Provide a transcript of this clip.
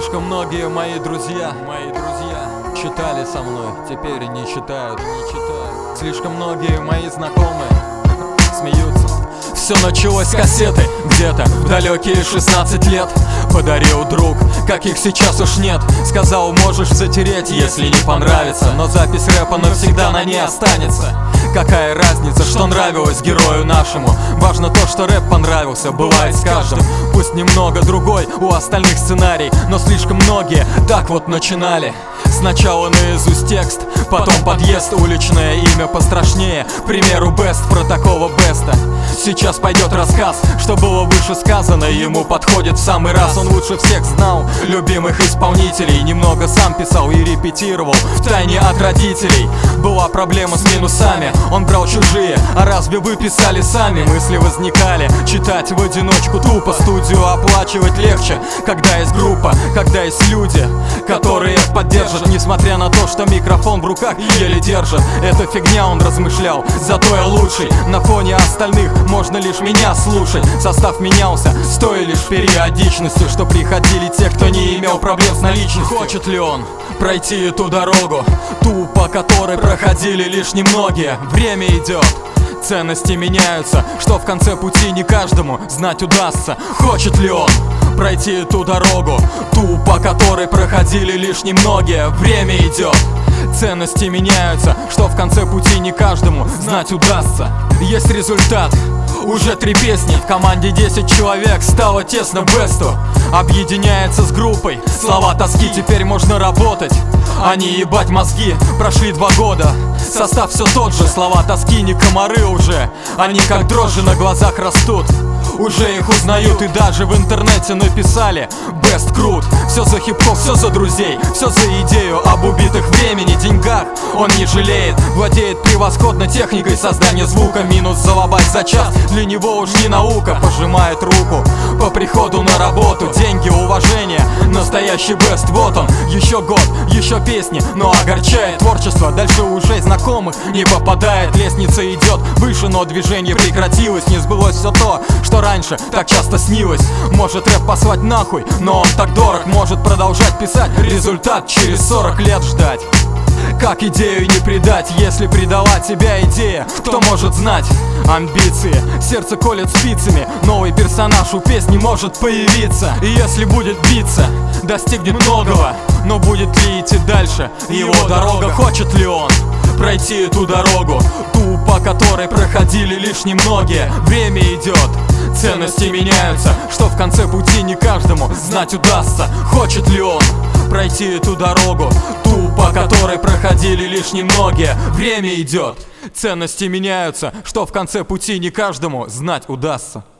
Слишком многие мои друзья читали со мной, теперь не читают. Слишком многие мои знакомые смеются. Все началось с кассеты, где-то в далекие 16 лет. Подарил друг, каких сейчас уж нет. Сказал, можешь затереть, если не понравится, но запись рэпа навсегда на ней останется. Какая разница, что нравилось герою нашему? Важно то, что рэп понравился, бывает с каждым. Пусть немного другой у остальных сценарий, но слишком многие так вот начинали. Сначала наизусть текст, потом подъезд, уличное имя пострашнее. К примеру, Бест про такого Беста. Сейчас пойдет рассказ, что было выше сказано. Ему подходит в самый раз, он лучше всех знал любимых исполнителей. Немного сам писал и репетировал втайне от родителей. Была проблема с минусами, он брал чужие. А разве вы писали сами? Мысли возникали, читать в одиночку тупо. Студию оплачивать легче, когда есть группа, когда есть люди, которые поддержат. Несмотря на то, что микрофон в руках еле держит. Это фигня, он размышлял, зато я лучший. На фоне остальных можно лишь меня слушать. Состав менялся с той лишь периодичностью, что приходили те, кто не имел проблем с наличностью. Хочет ли он пройти эту дорогу, ту, по которой проходили лишь немногие? Время идет, ценности меняются, что в конце пути не каждому знать удастся. Хочет ли он пройти эту дорогу, ту, по которой проходили лишь немногие? Время идет, ценности меняются, что в конце пути не каждому знать удастся. Есть результат, уже 3 песни, в команде 10 человек, стало тесно Бесту. Объединяется с группой, слова тоски, теперь можно работать, а не ебать мозги. Прошли 2 года, состав все тот же, слова тоски не комары уже, они как дрожжи на глазах растут. Уже их узнают и даже в интернете написали: Бест крут. Все за хип-хоп, все за друзей, все за идею. Об убитых времени, деньгах он не жалеет. Владеет превосходно техникой создания звука. Минус залобать за час, для него уж не наука. Пожимает руку по приходу на работу. Деньги, уважение, настоящий Бест. Вот он, еще год, еще песни, но огорчает творчество. Дальше уже знакомых не попадает. Лестница идет выше, но движение прекратилось. Не сбылось все то, что раньше так часто снилось. Может рэп послать нахуй, но он так дорог. Может продолжать писать, результат через 40 лет ждать. Как идею не предать, если предала тебя идея? Кто может знать? Амбиции, сердце колет спицами. Новый персонаж у песни может появиться. И если будет биться, достигнет многого. Но будет ли идти дальше его дорога? Хочет ли он пройти эту дорогу, ту, по которой проходили лишь немногие? Время идет, ценности меняются, что в конце пути не каждому знать удастся. Хочет ли он пройти эту дорогу, ту, по которой проходили лишь немногие? Время идет, ценности меняются, что в конце пути не каждому знать удастся.